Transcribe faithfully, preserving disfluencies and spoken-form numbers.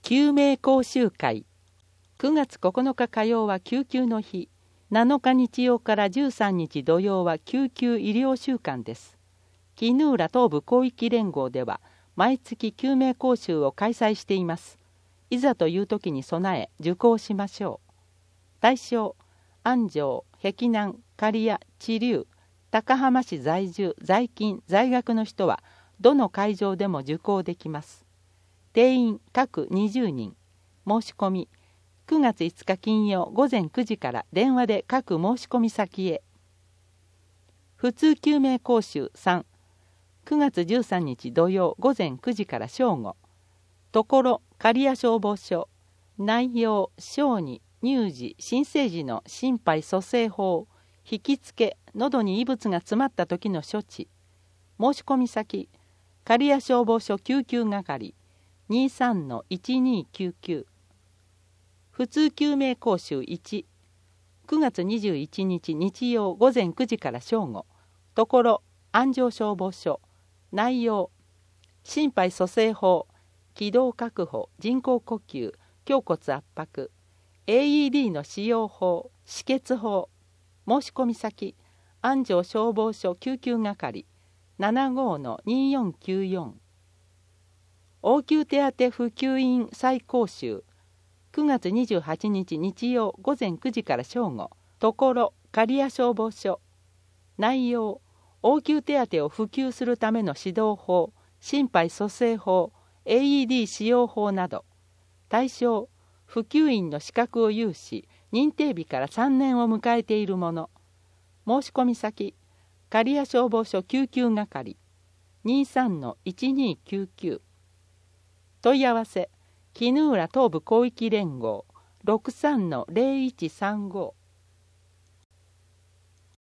救命講習会。くがつここのか火曜は救急の日、なのか日曜からじゅうさんにち土曜は救急医療週間です。衣浦東部広域連合では毎月救命講習を開催しています。いざという時に備え受講しましょう。対象、安城、碧南、刈谷、知立、高浜市在住、在勤、在学の人はどの会場でも受講できます。定員各にじゅうにん。申し込みくがついつか金曜ごぜんくじから電話で各申し込み先へ。普通救命講習さん。くがつじゅうさんにち土曜ごぜんくじから正午。ところ刈谷消防署。内容小児、乳児、新生児の心肺蘇生法、引きつけ、喉に異物が詰まった時の処置。申し込み先刈谷消防署救急係 にじゅうさんのいちにーきゅうきゅう。普通救命講習いち。くがつにじゅういちにち日曜ごぜんくじから正午。ところ安城消防署。内容心肺蘇生法、気道確保、人工呼吸、胸骨圧迫、 エーイーディー の使用法、止血法。申し込み先安城消防署救急係 ななじゅうごのにーよんきゅうよん。応急手当普及員再講習。くがつにじゅうはちにち日曜ごぜんくじから正午。ところ刈谷消防署。内容応急手当を普及するための指導法、心肺蘇生法、エーイーディー 使用法など。対象普及員の資格を有し認定日からさんねんを迎えているもの。申し込み先刈谷消防署救急係 にじゅうさんのいちにーきゅうきゅう。問い合わせ衣浦東部広域連合 ろくさんのぜろいちさんご。